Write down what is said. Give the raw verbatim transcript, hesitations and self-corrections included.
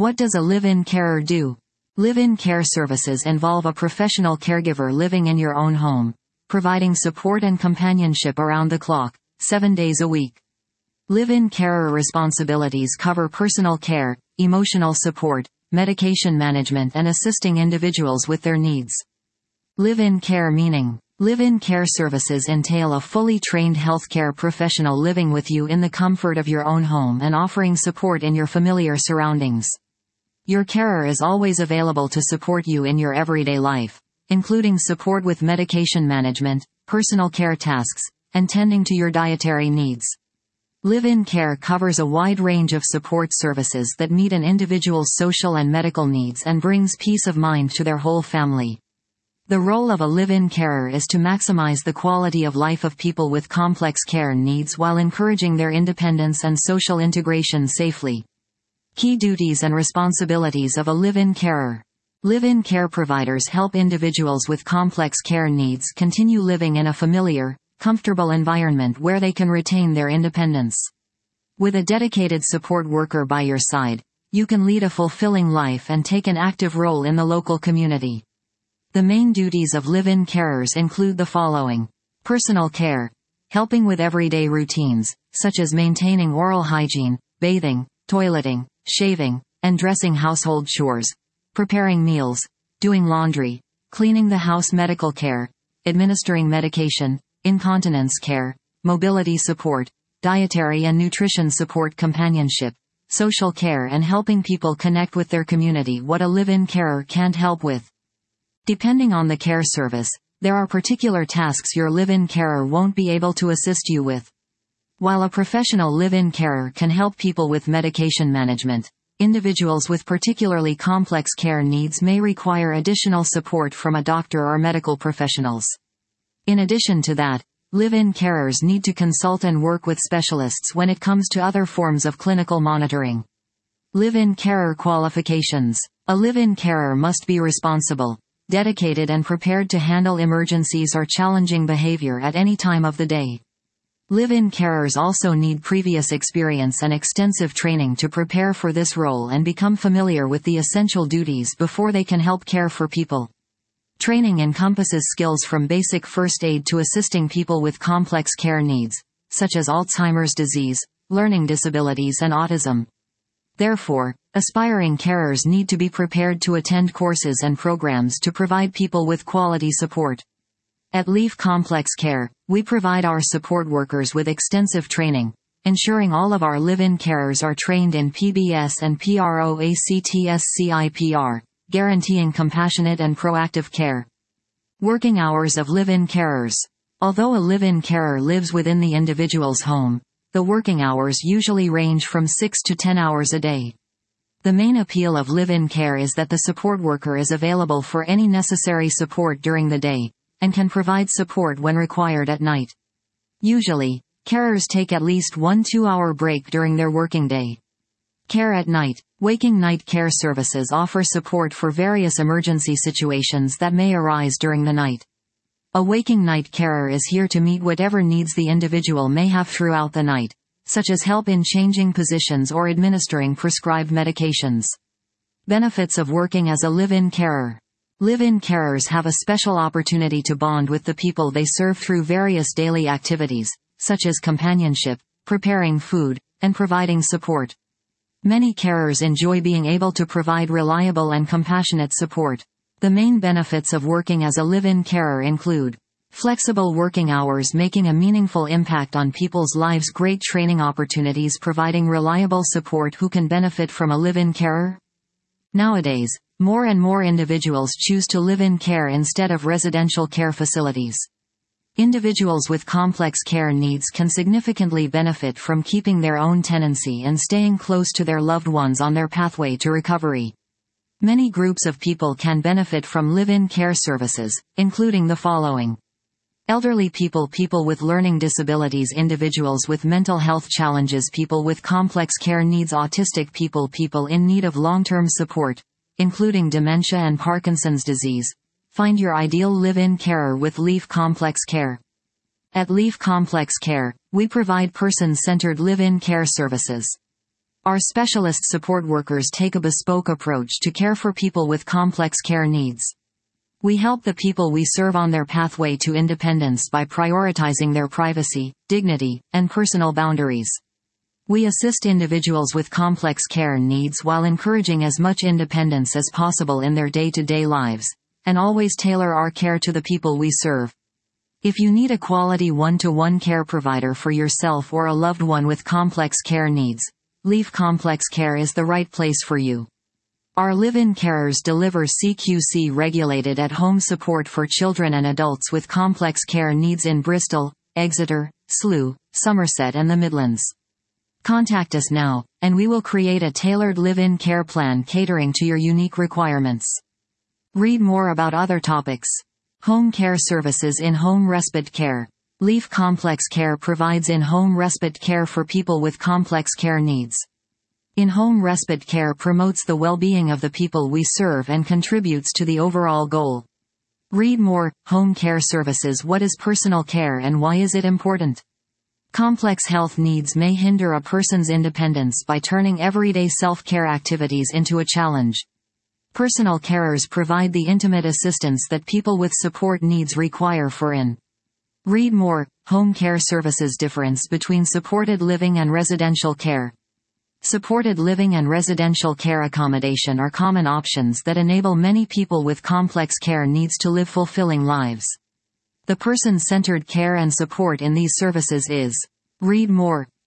What does a live-in carer do? Live-in care services involve a professional caregiver living in your own home, providing support and companionship around the clock, seven days a week. Live-in carer responsibilities cover personal care, emotional support, medication management and assisting individuals with their needs. Live-in care meaning. Live-in care services entail a fully trained healthcare professional living with you in the comfort of your own home and offering support in your familiar surroundings. Your carer is always available to support you in your everyday life, including support with medication management, personal care tasks, and tending to your dietary needs. Live-in care covers a wide range of support services that meet an individual's social and medical needs and brings peace of mind to their whole family. The role of a live-in carer is to maximize the quality of life of people with complex care needs while encouraging their independence and social integration safely. Key duties and responsibilities of a live-in carer. Live-in care providers help individuals with complex care needs continue living in a familiar, comfortable environment where they can retain their independence. With a dedicated support worker by your side, you can lead a fulfilling life and take an active role in the local community. The main duties of live-in carers include the following. Personal care. Helping with everyday routines, such as maintaining oral hygiene, bathing, toileting, shaving, and dressing household chores. Preparing meals, doing laundry, cleaning the house. Medical care. Administering medication, incontinence care, mobility support, dietary and nutrition support. Companionship, social care and helping people connect with their community. What a live-in carer can't help with. Depending on the care service, there are particular tasks your live-in carer won't be able to assist you with. While a professional live-in carer can help people with medication management, individuals with particularly complex care needs may require additional support from a doctor or medical professionals. In addition to that, live-in carers need to consult and work with specialists when it comes to other forms of clinical monitoring. Live-in carer qualifications. A live-in carer must be responsible, dedicated and prepared to handle emergencies or challenging behavior at any time of the day. Live-in carers also need previous experience and extensive training to prepare for this role and become familiar with the essential duties before they can help care for people. Training encompasses skills from basic first aid to assisting people with complex care needs, such as Alzheimer's disease, learning disabilities and autism. Therefore, aspiring carers need to be prepared to attend courses and programs to provide people with quality support. At Leaf Complex Care, we provide our support workers with extensive training, ensuring all of our live-in carers are trained in P B S and PROACTSCIPR, guaranteeing compassionate and proactive care. Working hours of live-in carers. Although a live-in carer lives within the individual's home, the working hours usually range from six to ten hours a day. The main appeal of live-in care is that the support worker is available for any necessary support during the day, and can provide support when required at night. Usually, carers take at least one two-hour break during their working day. Care at night. Waking night care services offer support for various emergency situations that may arise during the night. A waking night carer is here to meet whatever needs the individual may have throughout the night, such as help in changing positions or administering prescribed medications. Benefits of working as a live-in carer. Live-in carers have a special opportunity to bond with the people they serve through various daily activities, such as companionship, preparing food, and providing support. Many carers enjoy being able to provide reliable and compassionate support. The main benefits of working as a live-in carer include flexible working hours making a meaningful impact on people's lives, great training opportunities providing reliable support. Who can benefit from a live-in carer? Nowadays, more and more individuals choose to live in care instead of residential care facilities. Individuals with complex care needs can significantly benefit from keeping their own tenancy and staying close to their loved ones on their pathway to recovery. Many groups of people can benefit from live-in care services, including the following. Elderly people, people with learning disabilities, individuals with mental health challenges, people with complex care needs, autistic people, people in need of long-term support, including dementia and Parkinson's disease. Find your ideal live-in carer with Leaf Complex Care. At Leaf Complex Care, we provide person-centered live-in care services. Our specialist support workers take a bespoke approach to care for people with complex care needs. We help the people we serve on their pathway to independence by prioritizing their privacy, dignity, and personal boundaries. We assist individuals with complex care needs while encouraging as much independence as possible in their day-to-day lives, and always tailor our care to the people we serve. If you need a quality one-to-one care provider for yourself or a loved one with complex care needs, Leaf Complex Care is the right place for you. Our live-in carers deliver C Q C-regulated at-home support for children and adults with complex care needs in Bristol, Exeter, Slough, Somerset and the Midlands. Contact us now, and we will create a tailored live-in care plan catering to your unique requirements. Read more about other topics. Home care services in home respite care. Leaf Complex Care provides in-home respite care for people with complex care needs. In-home respite care promotes the well-being of the people we serve and contributes to the overall goal. Read more. Home care services. What is personal care and why is it important? Complex health needs may hinder a person's independence by turning everyday self-care activities into a challenge. Personal carers provide the intimate assistance that people with support needs require for in. Read more. Home care services. Difference between supported living and residential care. Supported living and residential care accommodation are common options that enable many people with complex care needs to live fulfilling lives. The person-centered care and support in these services is. Read more.